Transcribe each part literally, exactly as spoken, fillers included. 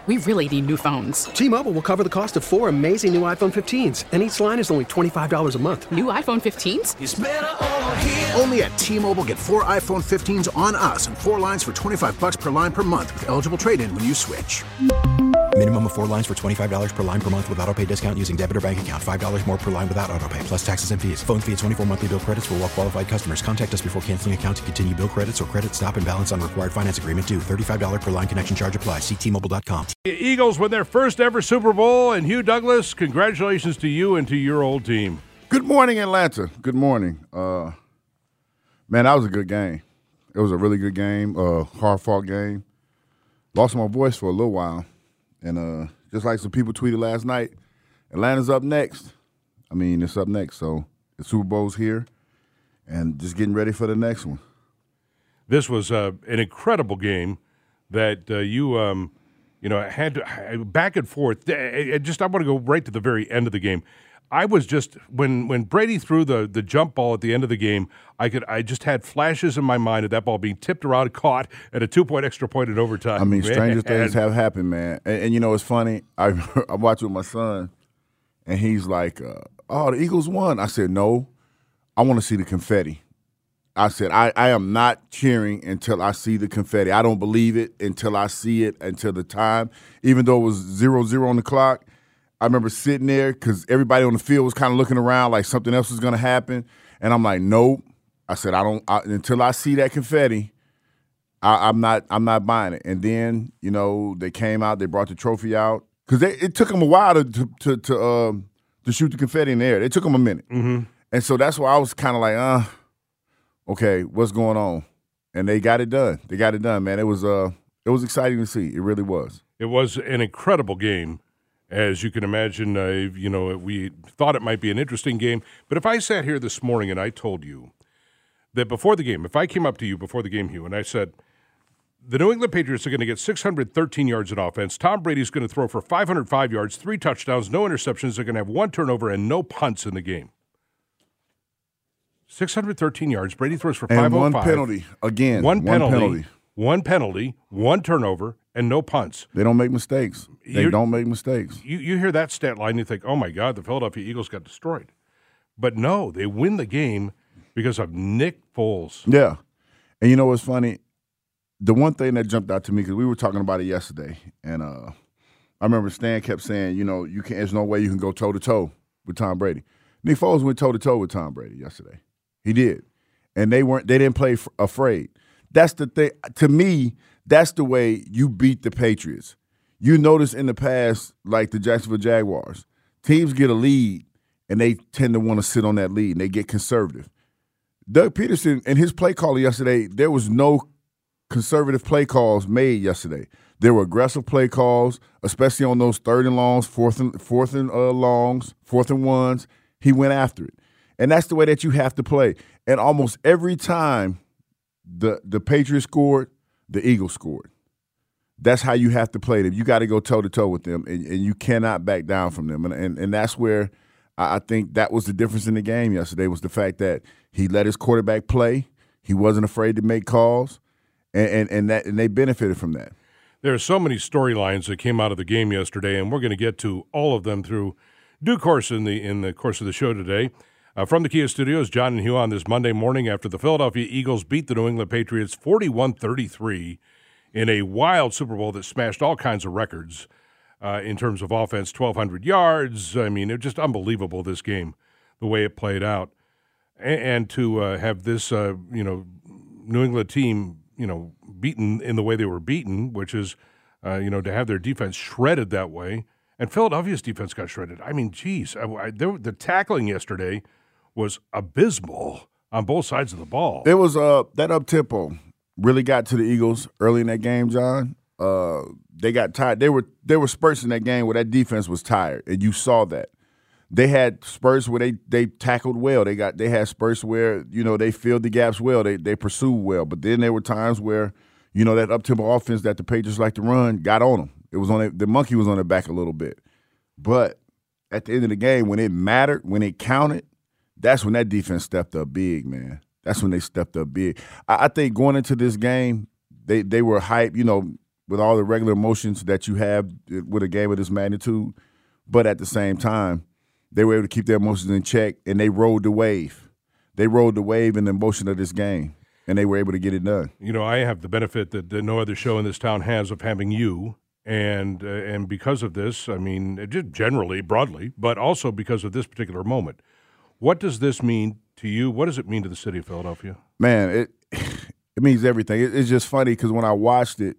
We really need new phones. T-Mobile will cover the cost of four amazing new iPhone fifteens, and each line is only twenty-five dollars a month. New iPhone fifteens? It's better over here. Only at T-Mobile, get four iPhone fifteens on us and four lines for twenty-five dollars per line per month with eligible trade-in when you switch. Minimum of four lines for twenty-five dollars per line per month with autopay discount using debit or bank account. five dollars more per line without autopay, plus taxes and fees. Phone fee at twenty-four monthly bill credits for well-qualified customers. Contact us before canceling account to continue bill credits or credit stop and balance on required finance agreement due. thirty-five dollars per line connection charge applies. See T Mobile dot com. The Eagles win their first ever Super Bowl, and Hugh Douglas, congratulations to you and to your old team. Good morning, Atlanta. Good morning. Uh, man, that was a good game. It was a really good game, uh, hard-fought game. Lost my voice for a little while. And uh, just like some people tweeted last night, Atlanta's up next. I mean, it's up next. So the Super Bowl's here, and just getting ready for the next one. This was uh, an incredible game that uh, you, um, you know, had to, back and forth. I just I want to go right to the very end of the game. I was just when when Brady threw the the jump ball at the end of the game, I could I just had flashes in my mind of that ball being tipped around, caught, at a two point extra point in overtime. I mean, man. stranger things and, have happened, man. And, and you know, it's funny. I I watched with my son, and he's like, uh, "Oh, the Eagles won." I said, "No, I want to see the confetti." I said, I, I am not cheering until I see the confetti. I don't believe it until I see it, until the time. Even though it was zero zero on the clock, I remember sitting there because everybody on the field was kind of looking around like something else was going to happen. And I'm like, nope. I said, I don't I, until I see that confetti, I, I'm not I'm not buying it. And then, you know, they came out, they brought the trophy out. Because it took them a while to to to, to, um, to shoot the confetti in the air. It took them a minute. Mm-hmm. And so that's why I was kind of like, uh, okay, what's going on? And they got it done. They got it done, man. It was uh, it was exciting to see. It really was. It was an incredible game, as you can imagine. Uh, you know, we thought it might be an interesting game. But if I sat here this morning and I told you that before the game, if I came up to you before the game, Hugh, and I said, the New England Patriots are going to get six hundred thirteen yards in offense. Tom Brady's going to throw for five hundred five yards, three touchdowns, no interceptions. They're going to have one turnover and no punts in the game. six hundred thirteen yards. Brady throws for five oh five. And one penalty. Again, one penalty, one penalty. One penalty, one turnover, and no punts. They don't make mistakes. They You're, don't make mistakes. You, you hear that stat line, you think, oh, my God, the Philadelphia Eagles got destroyed. But no, they win the game because of Nick Foles. Yeah. And you know what's funny? The one thing that jumped out to me, because we were talking about it yesterday, and uh, I remember Stan kept saying, you know, you can't, there's no way you can go toe-to-toe with Tom Brady. Nick Foles went toe-to-toe with Tom Brady yesterday. He did. And they weren't. They didn't play f- afraid. That's the thing. To me, that's the way you beat the Patriots. You notice in the past, like the Jacksonville Jaguars, teams get a lead, and they tend to want to sit on that lead, and they get conservative. Doug Peterson, in his play call yesterday, there was no conservative play calls made yesterday. There were aggressive play calls, especially on those third and longs, fourth and, fourth and uh, longs, fourth and ones. He went after it. And that's the way that you have to play. And almost every time the the Patriots scored, the Eagles scored. That's how you have to play them. You got to go toe-to-toe with them, and, and you cannot back down from them. And and, and that's where I, I think that was the difference in the game yesterday, was the fact that he let his quarterback play. He wasn't afraid to make calls, and, and, and, that, and they benefited from that. There are so many storylines that came out of the game yesterday, and we're going to get to all of them through due course in the in the course of the show today. Uh, from the Kia Studios, John and Hugh on this Monday morning after the Philadelphia Eagles beat the New England Patriots forty-one thirty-three in a wild Super Bowl that smashed all kinds of records uh, in terms of offense, twelve hundred yards. I mean, it was just unbelievable, this game, the way it played out. And, and to uh, have this, uh, you know, New England team, you know, beaten in the way they were beaten, which is, uh, you know, to have their defense shredded that way. And Philadelphia's defense got shredded. I mean, geez, I, I, there, the tackling yesterday was abysmal on both sides of the ball. It was uh that up tempo really got to the Eagles early in that game, John. Uh, they got tired. They were there were spurts in that game where that defense was tired, and you saw that. They had spurts where they they tackled well. They got they had spurts where, you know, they filled the gaps well. They they pursued well. But then there were times where, you know, that up tempo offense that the Patriots like to run got on them. It was on it, the monkey was on their back a little bit. But at the end of the game, when it mattered, when it counted, that's when that defense stepped up big, man. That's when they stepped up big. I, I think going into this game, they they were hyped. You know, with all the regular emotions that you have with a game of this magnitude. But at the same time, they were able to keep their emotions in check, and they rode the wave. They rode the wave and the emotion of this game, and they were able to get it done. You know, I have the benefit that, that no other show in this town has of having you, and uh, and because of this, I mean, just generally, broadly, but also because of this particular moment. What does this mean to you? What does it mean to the city of Philadelphia? Man, it it means everything. It, it's just funny because when I watched it,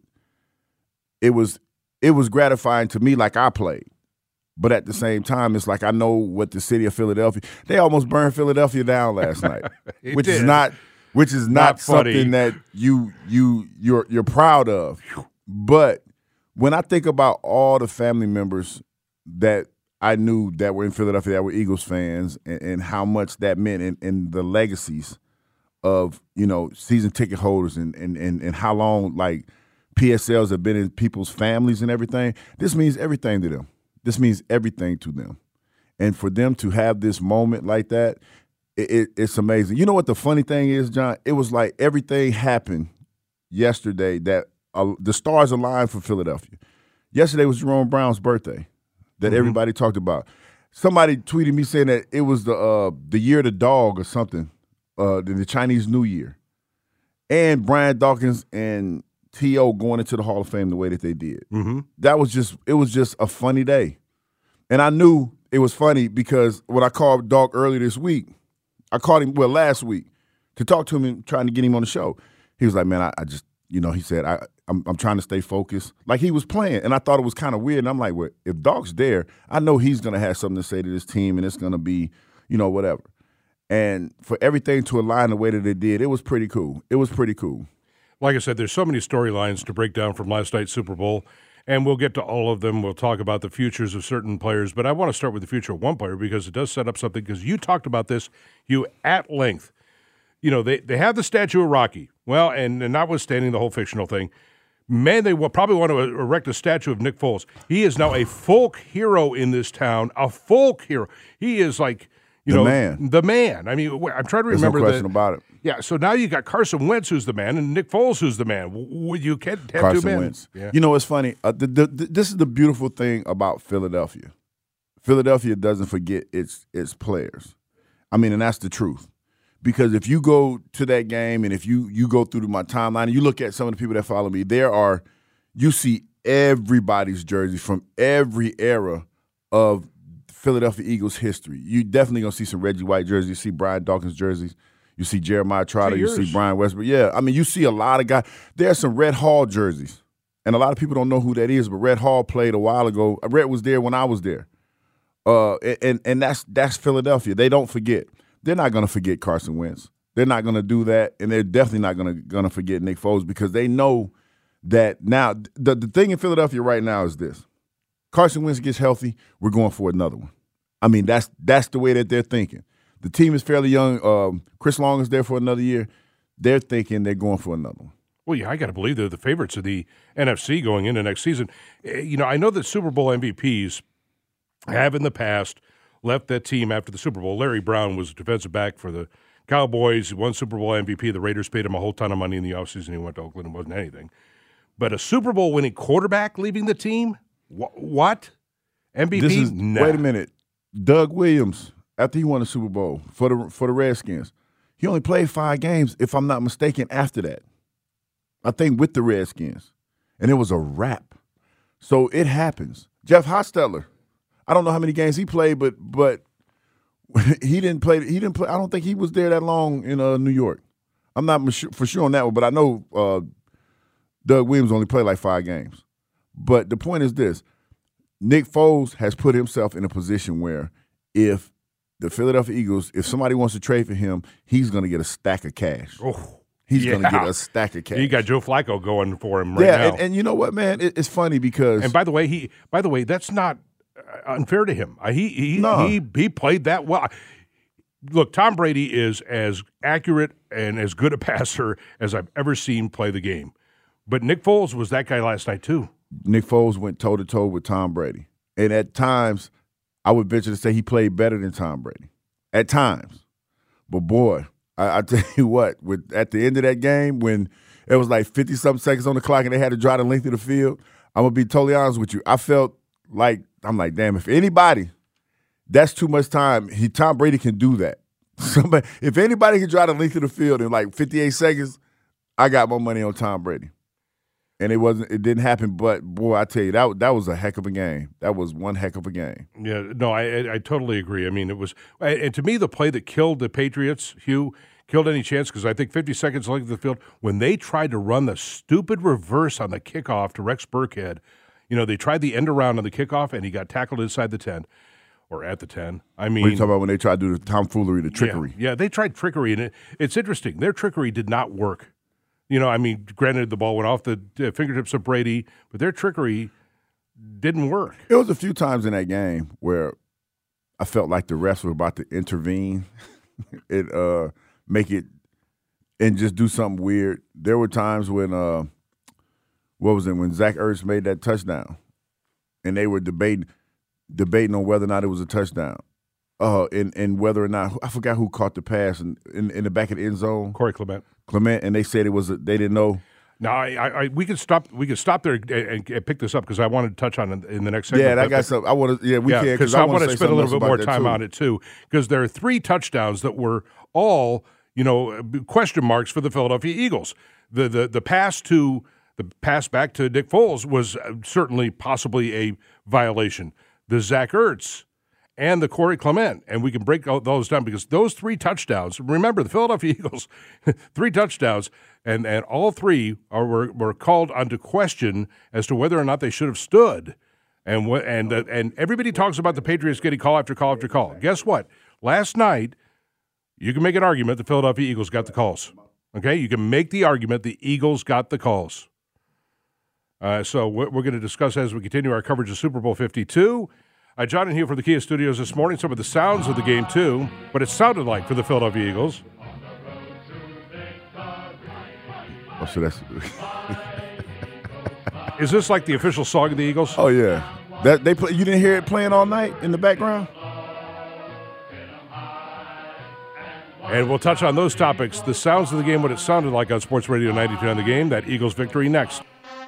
it was it was gratifying to me like I played. But at the same time, it's like I know what the city of Philadelphia – they almost burned Philadelphia down last night, which did. is not which is not, Not something funny. that you you you're you're proud of. But when I think about all the family members that I knew that were in Philadelphia that were Eagles fans and, and how much that meant and, and the legacies of, you know, season ticket holders and, and, and, and how long, like, P S Ls have been in people's families and everything, this means everything to them. This means everything to them. And for them to have this moment like that, it, it, it's amazing. You know what the funny thing is, John? It was like everything happened yesterday that uh, the stars aligned for Philadelphia. Yesterday was Jerome Brown's birthday that mm-hmm. everybody talked about. Somebody tweeted me saying that it was the uh, the year of the dog or something, uh, the Chinese New Year. And Brian Dawkins and T O going into the Hall of Fame the way that they did. Mm-hmm. That was just, it was just a funny day. And I knew it was funny because when I called Dawk earlier this week, I called him, well, last week, to talk to him and trying to get him on the show. He was like, man, I, I just, you know, he said, I, I'm, I'm trying to stay focused. Like he was playing. And I thought it was kind of weird. And I'm like, well, if Dawk's there, I know he's going to have something to say to this team and it's going to be, you know, whatever. And for everything to align the way that it did, it was pretty cool. It was pretty cool. Like I said, there's so many storylines to break down from last night's Super Bowl, and we'll get to all of them. We'll talk about the futures of certain players, but I want to start with the future of one player because it does set up something, because you talked about this, you at length. You know, they, they have the statue of Rocky. Well, and, and notwithstanding the whole fictional thing, man, they will probably want to erect a statue of Nick Foles. He is now a folk hero in this town, a folk hero. He is like, you the know, man. the man. I mean, I'm trying to There's remember no question that. about it. Yeah, so now you got Carson Wentz, who's the man, and Nick Foles, who's the man. Would you can't have Carson two men? Wentz. Yeah. You know, it's funny. Uh, the, the, the, this is the beautiful thing about Philadelphia. Philadelphia doesn't forget its its players. I mean, and that's the truth. Because if you go to that game and if you you go through my timeline and you look at some of the people that follow me, there are you see everybody's jersey from every era of Philadelphia Eagles history. You definitely gonna see some Reggie White jerseys. You see Brian Dawkins jerseys. You see Jeremiah Trotter. You see Brian Westbrook. Yeah, I mean, you see a lot of guys. There are some Red Hall jerseys, and a lot of people don't know who that is. But Red Hall played a while ago. Red was there when I was there, uh, and and that's that's Philadelphia. They don't forget. They're not gonna forget Carson Wentz. They're not gonna do that, and they're definitely not gonna gonna forget Nick Foles because they know that now. The the thing in Philadelphia right now is this: Carson Wentz gets healthy, we're going for another one. I mean, that's that's the way that they're thinking. The team is fairly young. Um, Chris Long is there for another year. They're thinking they're going for another one. Well, yeah, I got to believe they're the favorites of the N F C going into next season. You know, I know that Super Bowl M V Ps have in the past left that team after the Super Bowl. Larry Brown was a defensive back for the Cowboys. He won Super Bowl M V P. The Raiders paid him a whole ton of money in the offseason. He went to Oakland and wasn't anything. But a Super Bowl winning quarterback leaving the team? Wh- what? M V P? This is, nah. Wait a minute. Doug Williams, after he won the Super Bowl for the for the Redskins, he only played five games, if I'm not mistaken, after that. I think with the Redskins. And it was a wrap. So it happens. Jeff Hostetler, I don't know how many games he played, but but he didn't play. He didn't play. I don't think he was there that long in uh, New York. I'm not for sure on that one, but I know uh, Doug Williams only played like five games. But the point is this. Nick Foles has put himself in a position where if the Philadelphia Eagles, if somebody wants to trade for him, he's going to get a stack of cash. Oh, he's yeah. going to get a stack of cash. You got Joe Flacco going for him right yeah, now. and, and you know what, man? It, it's funny because and by the way, he by the way, that's not unfair to him. He he no. he he played that well. Look, Tom Brady is as accurate and as good a passer as I've ever seen play the game. But Nick Foles was that guy last night too. Nick Foles went toe-to-toe with Tom Brady. And at times, I would venture to say he played better than Tom Brady. At times. But, boy, I, I tell you what, with at the end of that game, when it was like fifty-something seconds on the clock and they had to drive the length of the field. I'm going to be totally honest with you. I felt like, I'm like, damn, if anybody, that's too much time. He Tom Brady can do that. Somebody, if anybody can drive the length of the field in like fifty-eight seconds, I got more money on Tom Brady. And it wasn't. It didn't happen. But boy, I tell you, that that was a heck of a game. That was one heck of a game. Yeah, no, I I, I totally agree. I mean, it was, and to me, the play that killed the Patriots, Hugh, killed any chance because I think fifty seconds length of the field when they tried to run the stupid reverse on the kickoff to Rex Burkhead. You know, they tried the end around on the kickoff, and he got tackled inside the ten or at the ten. I mean, what are you talking about when they tried to do the tomfoolery, the trickery? Yeah, yeah, they tried trickery, and it, it's interesting. Their trickery did not work. You know, I mean, granted, the ball went off the uh, fingertips of Brady, but their trickery didn't work. It was a few times in that game where I felt like the refs were about to intervene and uh, make it and just do something weird. There were times when, uh, what was it, when Zach Ertz made that touchdown, and they were debating debating on whether or not it was a touchdown. Uh, and, and whether or not, I forgot who caught the pass in, in, in the back of the end zone. Corey Clement. Clement, and they said it was, a, they didn't know. No, I, I, I, we could stop. We could stop there and, and, and pick this up because I wanted to touch on it in the next segment. Yeah, I got some. I want to. Yeah, we yeah, can because I, I want to say spend a little bit more time too. on it too. Because there are three touchdowns that were all, you know, question marks for the Philadelphia Eagles. The the the pass to the pass back to Nick Foles was certainly possibly a violation. The Zach Ertz and the Corey Clement, and we can break those down because those three touchdowns, remember the Philadelphia Eagles, three touchdowns, and, and all three are were, were called onto question as to whether or not they should have stood. And wh- and uh, and everybody talks about the Patriots getting call after call after call. Guess what? Last night, you can make an argument the Philadelphia Eagles got the calls. Okay? You can make the argument the Eagles got the calls. Uh, so we're, we're going to discuss as we continue our coverage of Super Bowl fifty-two. Uh, John and Hugh from the Kia Studios this morning, some of the sounds of the game, too, what it sounded like for the Philadelphia Eagles. Oh, so that's Is this like the official song of the Eagles? Oh, yeah. That they play, you didn't hear it playing all night in the background? And we'll touch on those topics, the sounds of the game, what it sounded like on Sports Radio ninety-two on the game, that Eagles victory next.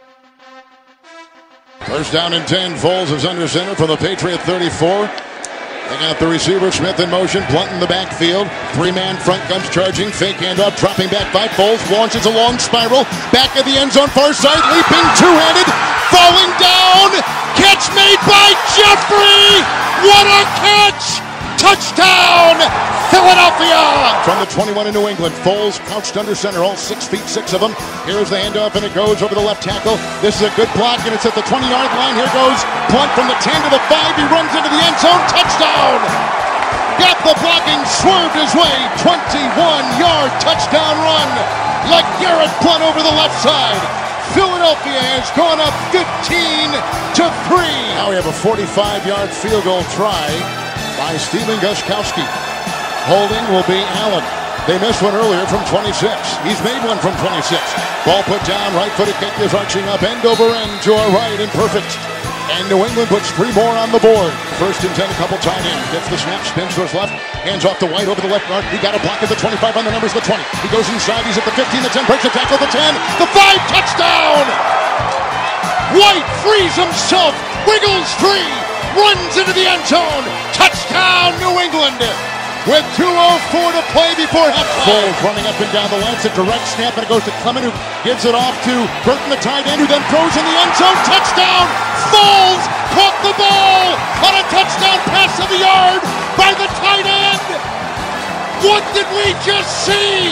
First down and ten. Foles is under center for the Patriot thirty-four. They got the receiver, Smith in motion, Blunt in the backfield. Three-man front comes charging. Fake handoff, dropping back by Foles. Launches a long spiral. Back of the end zone, far side, leaping, two-handed, falling down. Catch made by Jeffrey. What a catch! Touchdown, Philadelphia! From the twenty-one in New England, Foles crouched under center, all six feet six of them. Here's the handoff, and it goes over the left tackle. This is a good block, and it's at the twenty-yard line. Here goes Blunt from the ten to the five. He runs into the end zone. Touchdown! Got the blocking, swerved his way. twenty-one-yard touchdown run. Like Garrett Blunt over the left side. Philadelphia has gone up fifteen to three. Now we have a forty-five-yard field goal try by Steven Gostkowski. Holding will be Allen. They missed one earlier from twenty-six. He's made one from twenty-six. Ball put down, right-footed kick is arching up, end over end to our right and perfect. And New England puts three more on the board. First and ten, a couple tight ends. Gets the snap, spins to his left, hands off to White over the left guard. He got a block at the twenty-five on the numbers, the twenty. He goes inside, he's at the fifteen, the ten, breaks the tackle, the ten, the five, touchdown! White frees himself, wiggles free, runs into the end zone. Touchdown, New England! With two oh four to play before halftime. Foles running up and down the line. It's a direct snap, and it goes to Clement, who gives it off to Burton, the tight end, who then throws in the end zone. Touchdown! Foles caught the ball on a touchdown pass of the yard by the tight end. What did we just see?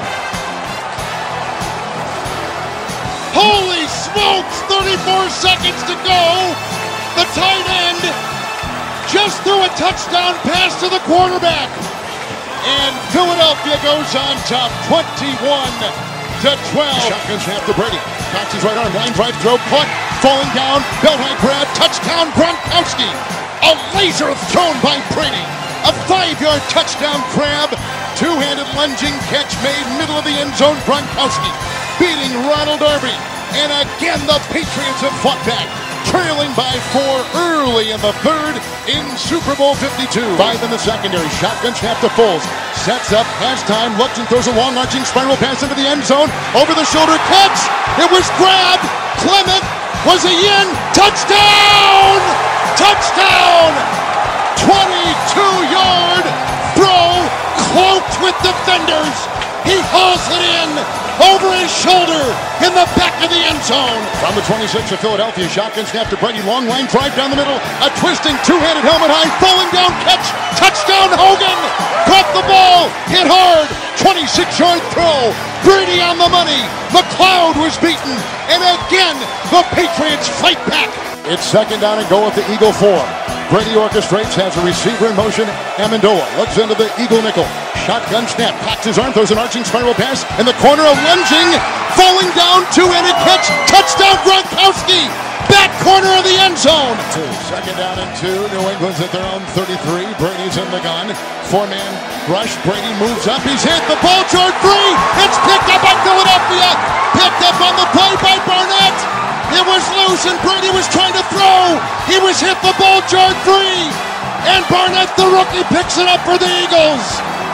Holy smokes! thirty-four seconds to go. The tight end just threw a touchdown pass to the quarterback. And Philadelphia goes on top twenty-one to twelve. Shotgun snap to Brady. Cocks his right arm, line drive throw, caught, falling down, belt high grab, touchdown Gronkowski. A laser thrown by Brady. A five-yard touchdown grab. Two-handed lunging catch made middle of the end zone. Gronkowski beating Ronald Darby. And again the Patriots have fought back, trailing by four early in the third in Super Bowl fifty-two. Five in the secondary. Shotgun snap to Foles. sets up, has time, looks and throws a long arching spiral pass into the end zone. Over the shoulder catch. It was grabbed. Clement was he in? Touchdown! Touchdown! twenty-two yard throw, cloaked with defenders. He hauls it in over his shoulder in the back of the end zone. From the twenty-six of Philadelphia, shotgun snap to Brady, long line drive down the middle, a twisting two-handed helmet high, falling down catch, touchdown Hogan, caught the ball, hit hard, twenty-six yard throw, Brady on the money, McLeod was beaten, and again the Patriots fight back. It's second down and goal at the Eagle four. Brady orchestrates, has a receiver in motion. Amendola looks into the Eagle nickel. Shotgun snap, cocks his arm, throws an arching spiral pass. In the corner, a lunging, falling down, two-handed catch. Touchdown Gronkowski. Back corner of the end zone. Two. Second down and two. New England's at their own thirty-three. Brady's in the gun. Four-man rush. Brady moves up. He's hit. The ball yard free. It's picked up by Philadelphia. Picked up on the play by Barnett. It was loose and Brady was trying to throw. He was hit the ball yard free. And Barnett, the rookie, picks it up for the Eagles.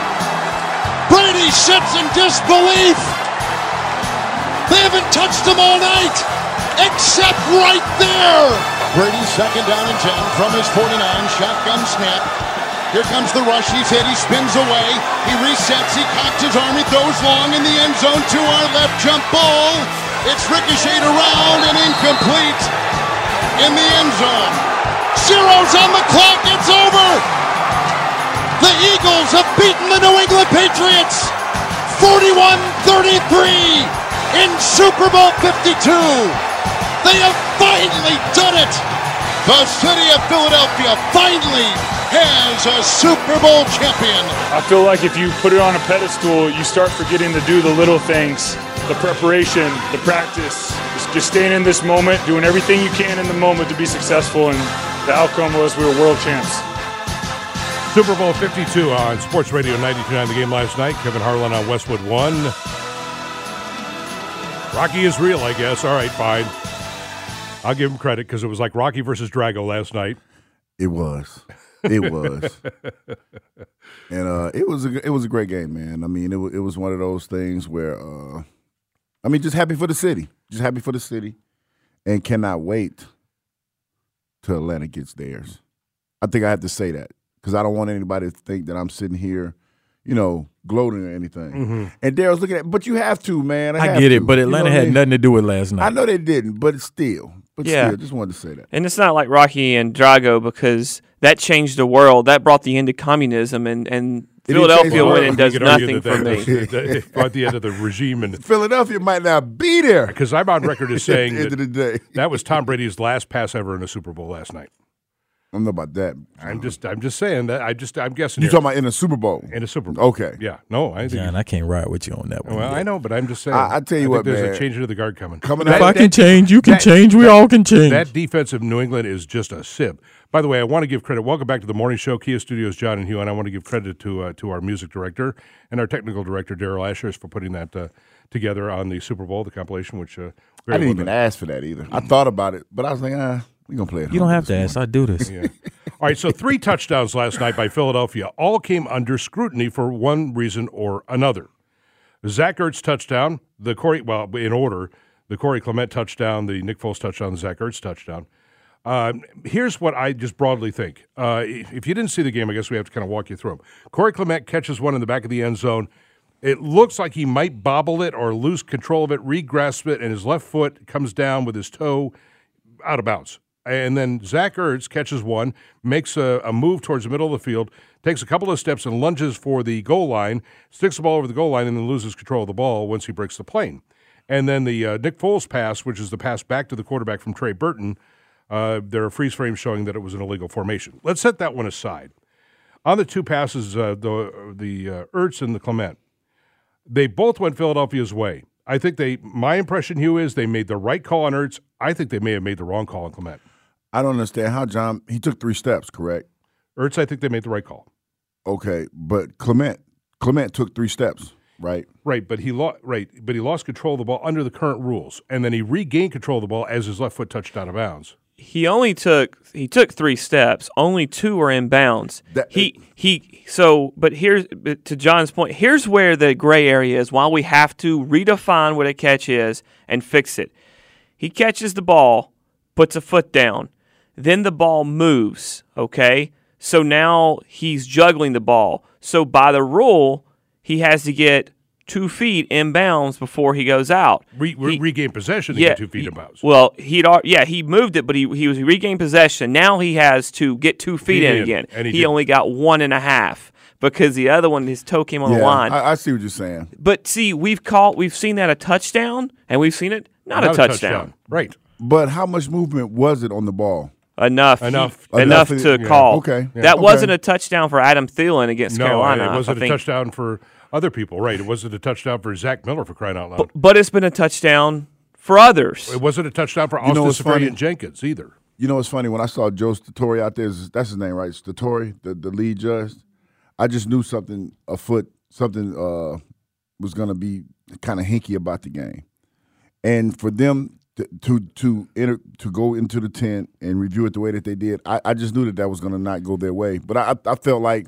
Brady sits in disbelief. They haven't touched him all night, except right there. Brady second down and ten from his forty-nine. Shotgun snap. Here comes the rush. He's hit. He spins away. He resets. He cocks his arm. He throws long in the end zone to our left. Jump ball. It's ricocheted around and incomplete in the end zone. Zeros on the clock. It's over. The Eagles have beaten the New England Patriots forty-one thirty-three in Super Bowl fifty-two. They have finally done it. The city of Philadelphia finally has a Super Bowl champion. I feel like if you put it on a pedestal, you start forgetting to do the little things. The preparation, the practice, just staying in this moment, doing everything you can in the moment to be successful, and the outcome was we were world champs. Super Bowl fifty-two on Sports Radio ninety-two point nine The Game last night. Kevin Harlan on Westwood one. Rocky is real, I guess. All right, fine. I'll give him credit because it was like Rocky versus Drago last night. It was. It was. and uh, it was a, it was a great game, man. I mean, it, w- it was one of those things where – uh, I mean, just happy for the city. Just happy for the city. And cannot wait till Atlanta gets theirs. I think I have to say that because I don't want anybody to think that I'm sitting here, you know, gloating or anything. Mm-hmm. And Daryl's looking at – but you have to, man. I, I get to. it, but Atlanta you know had I mean? nothing to do with last night. I know they didn't, but still. But yeah. still, just wanted to say that. And it's not like Rocky and Drago because that changed the world. That brought the end of communism, and, and Philadelphia winning does nothing for me. It brought the end of the regime. And Philadelphia might not be there. Because I'm on record as saying at the end that, of the day. that was Tom Brady's last pass ever in a Super Bowl last night. I don't know about that. I'm just, I'm just saying that. I just, I'm guessing. You here. talking about in a Super Bowl? In a Super Bowl. Okay. Yeah. No, I think. John, I can't ride with you on that one. Well, yet. I know, but I'm just saying. I, I tell you I what, think there's man. a change into the guard coming. Coming if out, I can change, you can that, change. We that, all can change. That defense of New England is just a sib. By the way, I want to give credit. Welcome back to the morning show, Kia Studios, John and Hugh, and I want to give credit to uh, to our music director and our technical director, Daryl Ashers, for putting that uh, together on the Super Bowl, the compilation. Which uh, I didn't even ask for that either. I thought about it, but I was like, ah, we're gonna play it. You don't have to ask. I do this. Yeah. All right, so three touchdowns last night by Philadelphia all came under scrutiny for one reason or another. Zach Ertz touchdown, the Corey, well, in order, the Corey Clement touchdown, the Nick Foles touchdown, the Zach Ertz touchdown. Uh, here's what I just broadly think. Uh, if you didn't see the game, I guess we have to kind of walk you through them. Corey Clement catches one in the back of the end zone. It looks like he might bobble it or lose control of it, re-grasp it, and his left foot comes down with his toe out of bounds. And then Zach Ertz catches one, makes a, a move towards the middle of the field, takes a couple of steps and lunges for the goal line, sticks the ball over the goal line, and then loses control of the ball once he breaks the plane. And then the uh, Nick Foles pass, which is the pass back to the quarterback from Trey Burton, uh, there are freeze frames showing that it was an illegal formation. Let's set that one aside. On the two passes, uh, the the uh, Ertz and the Clement, they both went Philadelphia's way. I think they. My impression, Hugh, is they made the right call on Ertz. I think they may have made the wrong call on Clement. I don't understand how John. He took three steps, correct? Ertz, I think they made the right call. Okay, but Clement, Clement took three steps, right? Right, but he lost. Right, but he lost control of the ball under the current rules, and then he regained control of the ball as his left foot touched out of bounds. he only took he took three steps. Only two were in bounds. That, he he. So, but here's to John's point. Here's where the gray area is. While we have to redefine what a catch is and fix it, he catches the ball, puts a foot down, then the ball moves. Okay, so now he's juggling the ball. So by the rule, he has to get two feet in bounds before he goes out. Re- he, regain possession to yeah, get two feet he, in bounds. Well, he'd yeah he moved it, but he he was regained possession. Now he has to get two feet he in did, again. And he he did. only got one and a half because the other one, his toe came on yeah, the line. I, I see what you're saying. But see, we've called we've seen that a touchdown, and we've seen it not, Not a, touchdown. a touchdown. Right. But how much movement was it on the ball? Enough, Enough. he, enough, Enough to yeah. call. Okay. Yeah. That Okay. wasn't a touchdown for Adam Thielen against No, Carolina. it wasn't I a think. touchdown for other people. Right. It wasn't a touchdown for Zach Miller, for crying out loud. But, but it's been a touchdown for others. It wasn't a touchdown for You know Austin what's funny? Seferian Jenkins either. You know what's funny? When I saw Joe Statori out there, that's his name, right? Statori, the, the lead judge. I just knew something afoot, something uh, was going to be kind of hinky about the game. And for them to to to, enter, to go into the tent and review it the way that they did, I, I just knew that that was going to not go their way. But I, I felt like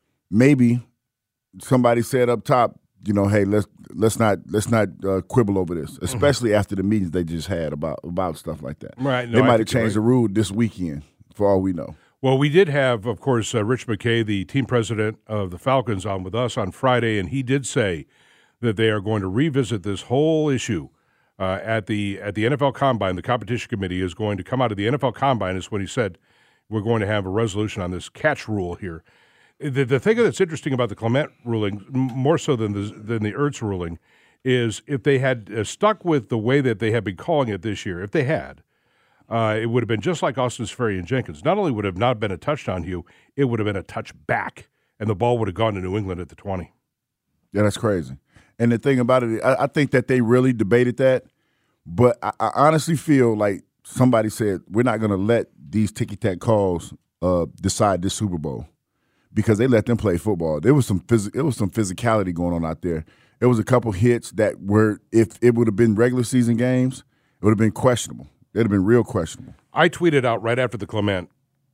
maybe somebody said up top, you know, hey, let's let's not let's not uh, quibble over this, especially mm-hmm. after the meetings they just had about about stuff like that. Right. No, they I might have think you're changed right. the rule this weekend, for all we know. Well, we did have, of course, uh, Rich McKay, the team president of the Falcons, on with us on Friday, and he did say that they are going to revisit this whole issue uh, at the at the N F L Combine. The competition committee is going to come out of the N F L Combine, is when he said we're going to have a resolution on this catch rule here. The, the thing that's interesting about the Clement ruling, more so than the, than the Ertz ruling, is if they had uh, stuck with the way that they have been calling it this year, if they had, uh, it would have been just like Austin Seferian Jenkins. Not only would it have not been a touchdown, Hugh, it would have been a touchback, and the ball would have gone to New England at the twenty. Yeah, that's crazy. And the thing about it, I, I think that they really debated that, but I, I honestly feel like somebody said, we're not going to let these ticky-tack calls uh, decide this Super Bowl. Because they let them play football. There was some phys- it was some physicality going on out there. There was a couple hits that were, if it would have been regular season games, it would have been questionable. It would have been real questionable. I tweeted out right after the Clement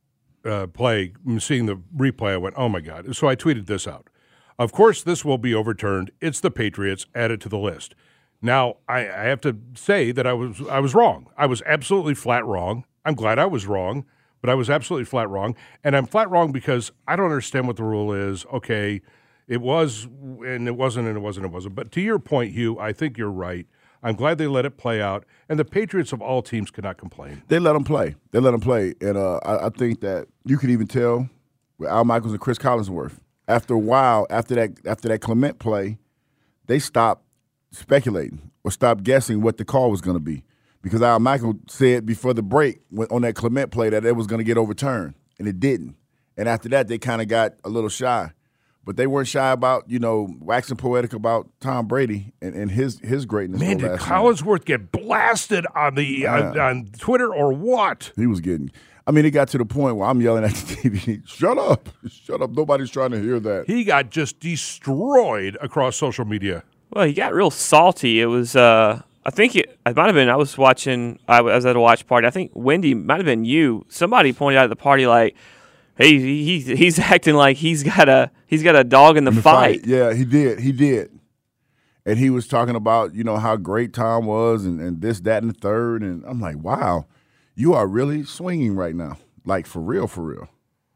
uh, play, seeing the replay, I went, oh, my God. So I tweeted this out. Of course, this will be overturned. It's the Patriots. Add it to the list. Now, I, I have to say that I was I was wrong. I was absolutely flat wrong. I'm glad I was wrong. But I was absolutely flat wrong. And I'm flat wrong because I don't understand what the rule is. Okay, it was, and it wasn't, and it wasn't, and it wasn't. But to your point, Hugh, I think you're right. I'm glad they let it play out. And the Patriots of all teams cannot complain. They let them play. They let them play. And uh, I, I think that you could even tell with Al Michaels and Chris Collinsworth. After a while, after that after that Clement play, they stopped speculating or stopped guessing what the call was going to be. Because Al Michaels said before the break on that Clement play that it was going to get overturned, and it didn't. And after that, they kind of got a little shy. But they weren't shy about, you know, waxing poetic about Tom Brady and, and his his greatness. Man, did Collinsworth get blasted on the yeah. on, on Twitter or what? He was getting – I mean, it got to the point where I'm yelling at the T V, shut up, shut up. Nobody's trying to hear that. He got just destroyed across social media. Well, he got real salty. It was uh, – I think it, it might have been – I was watching – I was at a watch party. I think, Wendy, might have been you. Somebody pointed out at the party like – Hey, he, he he's acting like he's got a he's got a dog in the, in the fight. fight. Yeah, he did. He did. And he was talking about, you know, how great Tom was and, and this, that, and the third. And I'm like, wow, you are really swinging right now. Like, for real, for real.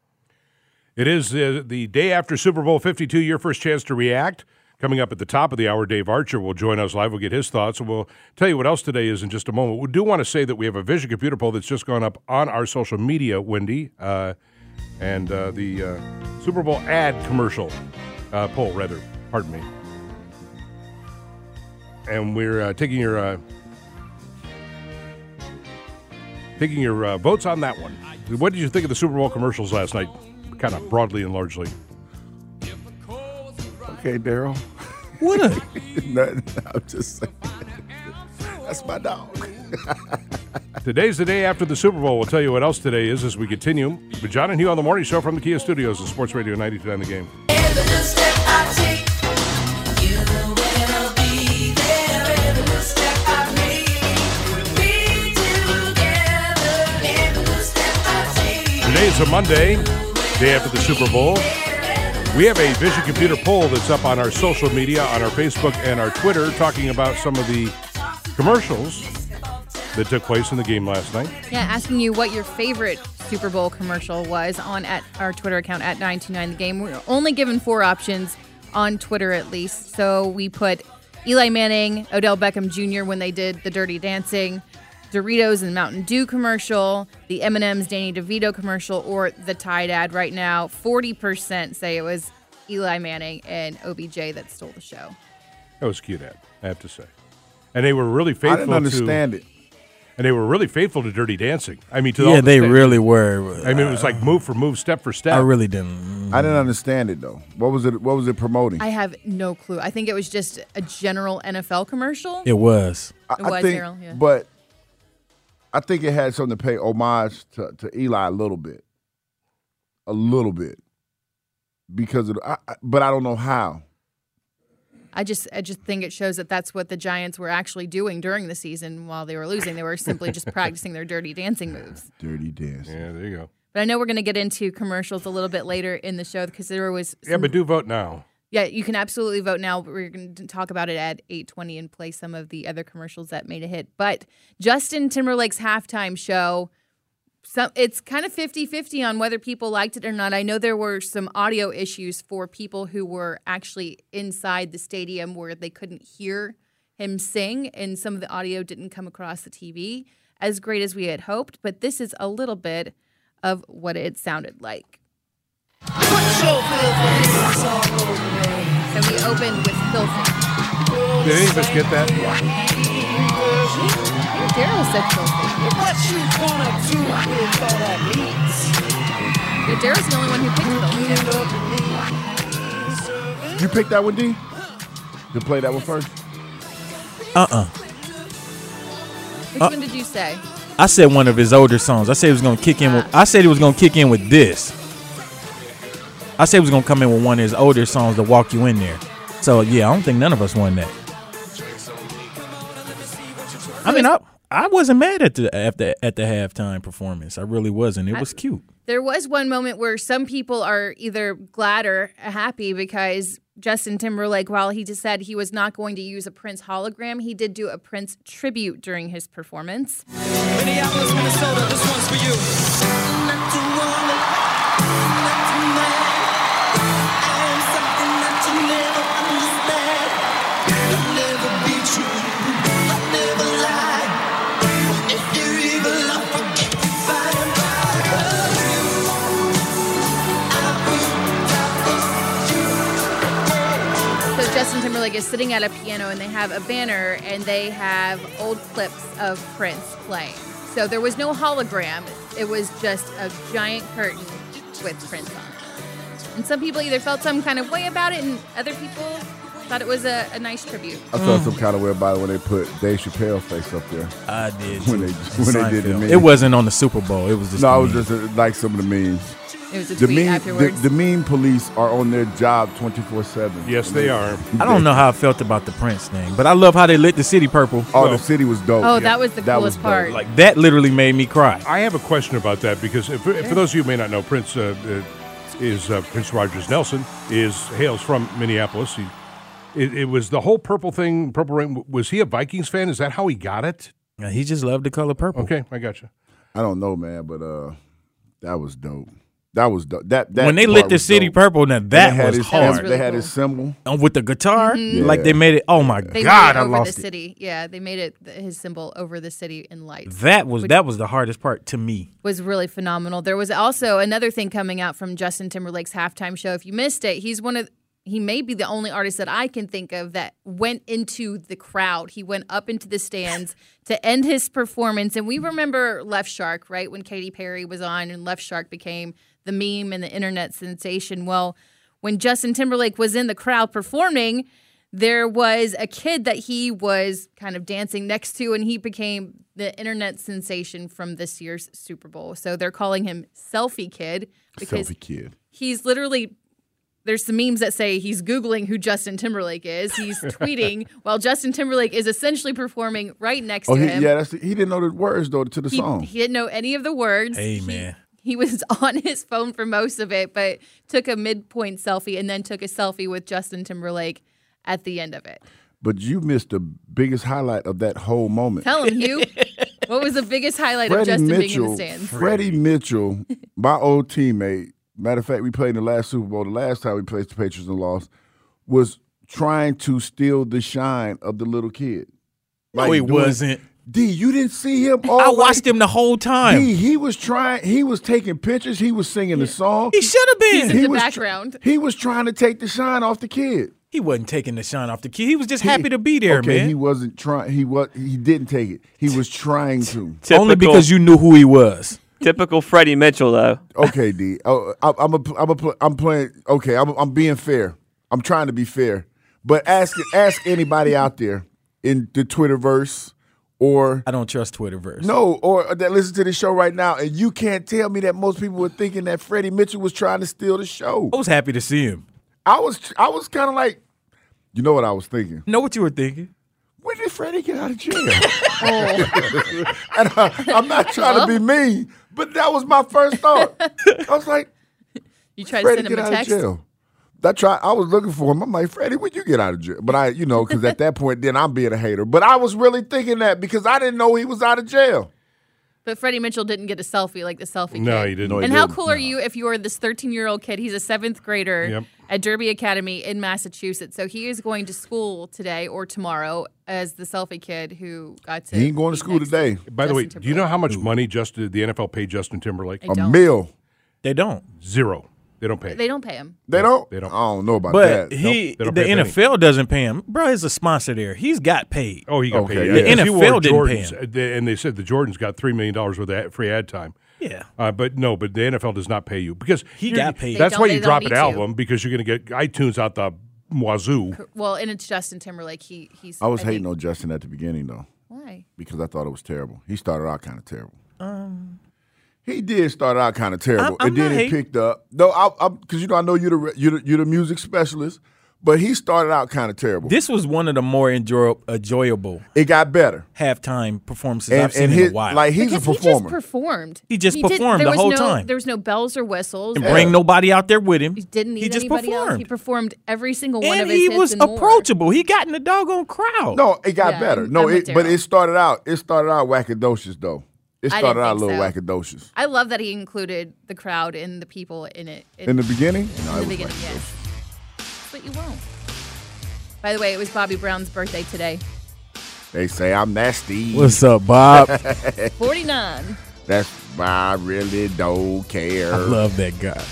It is uh, the day after Super Bowl fifty-two, your first chance to react. Coming up at the top of the hour, Dave Archer will join us live. We'll get his thoughts, and we'll tell you what else today is in just a moment. We do want to say that we have a Vision Computer poll that's just gone up on our social media, Wendy, uh, and uh, the uh, Super Bowl ad commercial uh, poll, rather. Pardon me. And we're uh, taking your uh, taking your uh, votes on that one. What did you think of the Super Bowl commercials last night, kind of broadly and largely? Okay, Daryl. What a... Nothing. I'm just saying. That's my dog. Today's the day after the Super Bowl. We'll tell you what else today is as we continue. With John and Hugh on the Morning Show from the Kia Studios of Sports Radio ninety-two on The Game. Today is a Monday, day after the Super Bowl. We have a Vision Computer poll that's up on our social media, on our Facebook and our Twitter, talking about some of the commercials that took place in the game last night. Yeah, asking you what your favorite Super Bowl commercial was on at our Twitter account at nine two nine the game. We're only given four options on Twitter at least. So we put Eli Manning, Odell Beckham Junior when they did the Dirty Dancing, Doritos and Mountain Dew commercial, the M and M's Danny DeVito commercial, or the Tide ad. Right now, forty percent say it was Eli Manning and O B J that stole the show. That was a cute ad, I have to say. And they were really faithful to... I didn't understand to, it. And they were really faithful to Dirty Dancing. I mean, to yeah, all the they steps. really were. I mean, it was like move for move, step for step. I really didn't. I didn't understand it though. What was it? What was it promoting? I have no clue. I think it was just a general N F L commercial. It was. I, It was, I think, Daryl, yeah. But I think it had something to pay homage to, to Eli a little bit, a little bit, because of. I, I- but I don't know how. I just I just think it shows that that's what the Giants were actually doing during the season while they were losing. They were simply just practicing their Dirty Dancing moves. Dirty dance. Yeah, there you go. But I know we're going to get into commercials a little bit later in the show because there was some, Yeah, but do vote now. yeah, you can absolutely vote now. But we're going to talk about it at eight twenty and play some of the other commercials that made a hit. But Justin Timberlake's halftime show, some it's kind of fifty-fifty on whether people liked it or not. I know there were some audio issues for people who were actually inside the stadium where they couldn't hear him sing, and some of the audio didn't come across the T V as great as we had hoped. But this is a little bit of what it sounded like. So we opened with Filthy. Did any of us get that? Daryl said Filthy. What you gonna do with all that meat? Yeah, Daryl's the only one who picked Filthy. You picked that one, D? You play that one first? Uh-uh. Which Uh, one did you say? I said one of his older songs. I said he was gonna kick in with. I said he was gonna kick in with this. I said he was gonna come in with one of his older songs to walk you in there. So yeah, I don't think none of us won that. I mean, I I wasn't mad at the at the at the halftime performance. I really wasn't. It was cute. There was one moment where some people are either glad or happy because Justin Timberlake, while he just said he was not going to use a Prince hologram, he did do a Prince tribute during his performance. Minneapolis, Minnesota, this one's for you. Not to worry, not to mad. I am something that you never understand. I'll never be true. I'll never lie. If you're evil, I'll forget you by and by. So Justin Timberlake is sitting at a piano and they have a banner and they have old clips of Prince playing. So there was no hologram. It was just a giant curtain with Prince on it. And some people either felt some kind of way about it and other people thought it was a, a nice tribute. I felt some kind of way about it when they put Dave Chappelle face up there. I did when too. they when they did the meme. It wasn't on the Super Bowl. It was just no, the it was meme. just uh, like some of the memes. It was a The tweet meme, the, afterwards. the meme police are on their job twenty-four seven. Yes, they are. I don't know how I felt about the Prince thing, but I love how they lit the city purple. Oh, the city was dope. Oh, that was the That coolest was dope. part. Like that literally made me cry. I have a question about that because if, if for those of you who may not know, Prince uh, uh, is uh, Prince Rogers Nelson is hails from Minneapolis. He, it, it was the whole purple thing. Purple Rain. Was he a Vikings fan? Is that how he got it? Yeah, he just loved the color purple. Okay, I got you. I don't know, man, but uh, that was dope. That was dope. That, that when they part lit the was city dope. purple, now And that they had was his, hard. They really had cool. his symbol. And with the guitar, Mhm. like they made it. Oh my They God, made I it over lost the it. city. Yeah, they made it th- his symbol over the city in lights. That was Which that was the hardest part to me. was really phenomenal. There was also another thing coming out from Justin Timberlake's halftime show. If you missed it, he's one of he may be the only artist that I can think of that went into the crowd. He went up into the stands to end his performance. And we remember Left Shark, right? When Katy Perry was on and Left Shark became the meme and the internet sensation. Well, when Justin Timberlake was in the crowd performing, there was a kid that he was kind of dancing next to, and he became the internet sensation from this year's Super Bowl. So they're calling him Selfie Kid because Selfie Kid. he's literally, there's some memes that say he's Googling who Justin Timberlake is. He's tweeting while Justin Timberlake is essentially performing right next Oh, to he, him. yeah, that's he didn't know the words though to the He, song. he didn't know any of the words. Hey He- man, he was on his phone for most of it, but took a midpoint selfie and then took a selfie with Justin Timberlake at the end of it. But you missed the biggest highlight of that whole moment. Tell him, Hugh. What was the biggest highlight Freddie of Justin Mitchell, being in the stands? Freddie Mitchell, my old teammate, matter of fact, we played in the last Super Bowl, the last time we played the Patriots and lost, was trying to steal the shine of the little kid. No, he wasn't. D, you didn't see him all I right? watched him the whole time. D, he was trying, he was taking pictures, he was singing the song. He should have been. He's in He the was tr- background. He was trying to take the shine off the kid. He wasn't taking the shine off the kid. He was just happy to be there, okay, man. he wasn't trying. He was. He didn't take it. He was trying to. Only because you knew who he was. Typical Freddie Mitchell, though. Okay, D. Oh, I, I'm a. I'm a. I'm playing. Okay, I'm. I'm being fair. I'm trying to be fair. But ask ask anybody out there in the Twitterverse or I don't trust Twitterverse. no, or that listen to the show right now, and you can't tell me that most people were thinking that Freddie Mitchell was trying to steal the show. I was happy to see him. I was. I was kind of like, you know what I was thinking? Know what you were thinking? When did Freddie get out of jail? And I, I'm not trying to be mean, but that was my first thought. I was like, You tried Freddie to send get him a out text? of jail. I tried. I was looking for him. I'm like, Freddie, when you get out of jail? But I, you know, because at that point, then I'm being a hater. But I was really thinking that because I didn't know he was out of jail. But Freddie Mitchell didn't get a selfie like the selfie kid. No, he didn't. No, he and how didn't. cool are you if you are this thirteen-year-old kid? He's a seventh grader Yep. at Derby Academy in Massachusetts. So he is going to school today or tomorrow as the selfie kid who got to. He ain't going to be school next today. By the way, Justin do you know how much money just the N F L paid Justin Timberlake? I A don't. mill. They don't. Zero. They don't pay. They don't pay him. They don't. They don't. I don't know about But that. he, Nope, they don't the pay a N F L doesn't pay him. Bro, he's a sponsor there. He's got paid. Oh, he got Okay, paid. yeah. Yeah, The because N F L he wore didn't pay Jordans, uh, they- and they said the Jordans got three million dollars worth of ad- free ad time. Yeah. Uh, but no, but the N F L does not pay you because He you're- got paid. That's They why don't- you they drop don't an need to. album because you're going to get iTunes out the wazoo. Well, and it's Justin Timberlake. He he's. I was I think- hating on Justin at the beginning though, Why? because I thought it was terrible. He started out kind of terrible. Um, He did start out kind of terrible, I'm- I'm and then not it hating. picked up. No, I, because you know I know you're the re- you're the, you're the music specialist, but he started out kind of terrible. this was one of the more enjoy- enjoyable it got better, halftime performances and I've seen and in his, a while. like he's because a he just performer. performed. He just did- performed there the was whole no, time. There was no bells or whistles. and bring nobody out there with him. He didn't need he just anybody else. performed. He performed every single one and of his he hits was and more. approachable. He got in the doggone crowd. no, it got Yeah, better. I'm- No, I'm with it, but Daryl. it started out it started out wackadocious though. It I started didn't out a think little so. wackadocious I love that he included the crowd and the people in it. in the beginning. No, in it the was beginning, wackadocious. yes. But you won't. By the way, it was Bobby Brown's birthday today. They say I'm nasty. What's up, Bob? forty-nine. That's why I really don't care. I love that guy.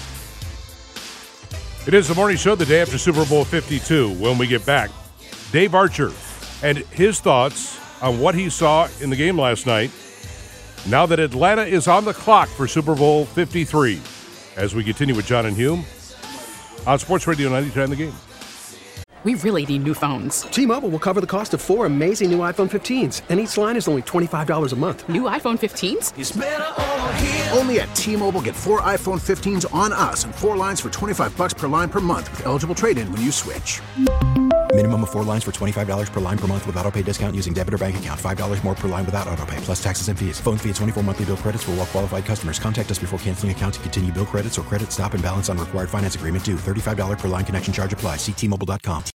It is the morning show the day after Super Bowl fifty-two. When we get back, Dave Archer and his thoughts on what he saw in the game last night now that Atlanta is on the clock for Super Bowl fifty-three. As we continue with John and Hume on Sports Radio ninety-nine The Game. We really need new phones. T-Mobile will cover the cost of four amazing new iPhone fifteens, and each line is only twenty-five dollars a month. New iPhone fifteens? Only at T-Mobile, get four iPhone fifteens on us and four lines for twenty-five bucks per line per month with eligible trade-in when you switch. Minimum of four lines for twenty-five dollars per line per month with auto pay discount using debit or bank account. five dollars more per line without auto pay, plus taxes and fees. Phone fee at twenty-four monthly bill credits for well-qualified customers. Contact us before canceling account to continue bill credits or credit stop and balance on required finance agreement due. thirty-five dollars per line connection charge applies. See T Mobile dot com.